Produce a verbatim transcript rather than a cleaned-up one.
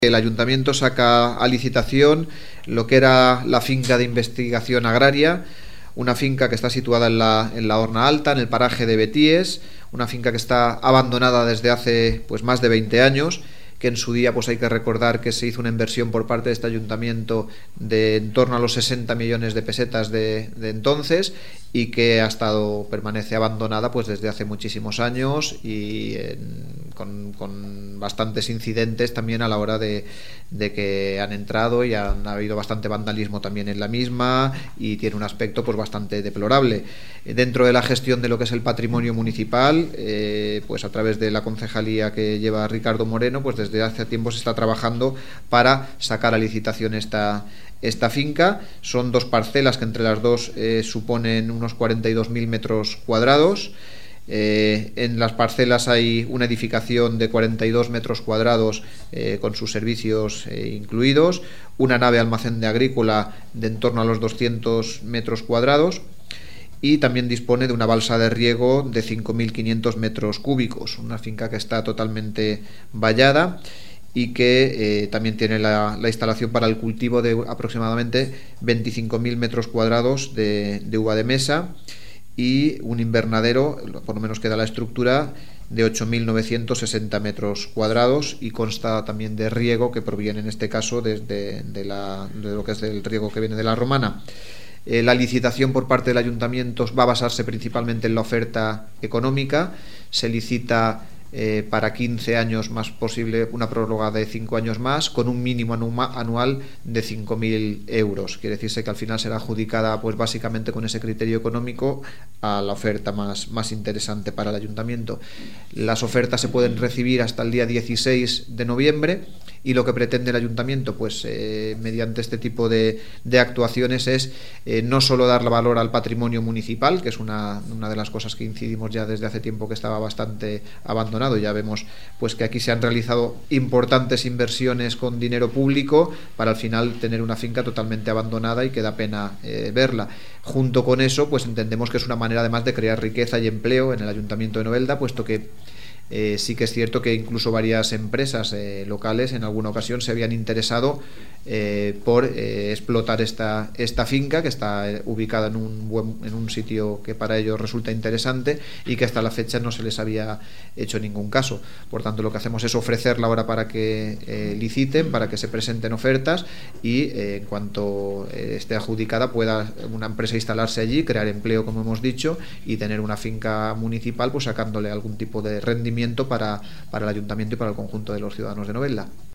El ayuntamiento saca a licitación lo que era la finca de investigación agraria, una finca que está situada en la, en la Horna Alta, en el paraje de Betíes, una finca que está abandonada desde hace pues más de veinte años, que en su día pues hay que recordar que se hizo una inversión por parte de este ayuntamiento de en torno a los sesenta millones de pesetas de, de entonces, y que ha estado, permanece abandonada pues desde hace muchísimos años y en, con, con bastantes incidentes también a la hora de, de que han entrado, y han ha habido bastante vandalismo también en la misma, y tiene un aspecto pues bastante deplorable. Dentro de la gestión de lo que es el patrimonio municipal, eh, pues a través de la concejalía que lleva Ricardo Moreno, pues desde hace tiempo se está trabajando para sacar a licitación esta Esta finca. Son dos parcelas que entre las dos eh, suponen unos cuarenta y dos mil metros cuadrados. Eh, en las parcelas hay una edificación de cuarenta y dos metros cuadrados eh, con sus servicios eh, incluidos, una nave almacén de agrícola de en torno a los doscientos metros cuadrados, y también dispone de una balsa de riego de cinco mil quinientos metros cúbicos, una finca que está totalmente vallada y que eh, también tiene la, la instalación para el cultivo de aproximadamente veinticinco mil metros cuadrados de, de uva de mesa, y un invernadero, por lo menos queda la estructura, de ocho mil novecientos sesenta metros cuadrados, y consta también de riego que proviene en este caso desde de, la, de lo que es el riego que viene de la Romana. Eh, la licitación por parte del ayuntamiento va a basarse principalmente en la oferta económica. Se licita Eh, para quince años, más posible una prórroga de cinco años más, con un mínimo anual de cinco mil euros. Quiere decirse que al final será adjudicada pues básicamente con ese criterio económico a la oferta más, más interesante para el ayuntamiento. Las ofertas se pueden recibir hasta el día dieciséis de noviembre, y lo que pretende el ayuntamiento pues eh, mediante este tipo de, de actuaciones es eh, no solo darle valor al patrimonio municipal, que es una, una de las cosas que incidimos ya desde hace tiempo, que estaba bastante abandonado. Ya vemos pues que aquí se han realizado importantes inversiones con dinero público para al final tener una finca totalmente abandonada y que da pena eh, verla. Junto con eso pues entendemos que es una manera además de crear riqueza y empleo en el ayuntamiento de Novelda, puesto que Eh, sí que es cierto que incluso varias empresas eh, locales en alguna ocasión se habían interesado eh, por eh, explotar esta, esta finca, que está eh, ubicada en un, buen, en un sitio que para ellos resulta interesante, y que hasta la fecha no se les había hecho ningún caso. Por tanto, lo que hacemos es ofrecerla ahora para que eh, liciten, para que se presenten ofertas, y eh, en cuanto eh, esté adjudicada pueda una empresa instalarse allí, crear empleo, como hemos dicho, y tener una finca municipal pues sacándole algún tipo de rendimiento Para, para el ayuntamiento y para el conjunto de los ciudadanos de Novelda.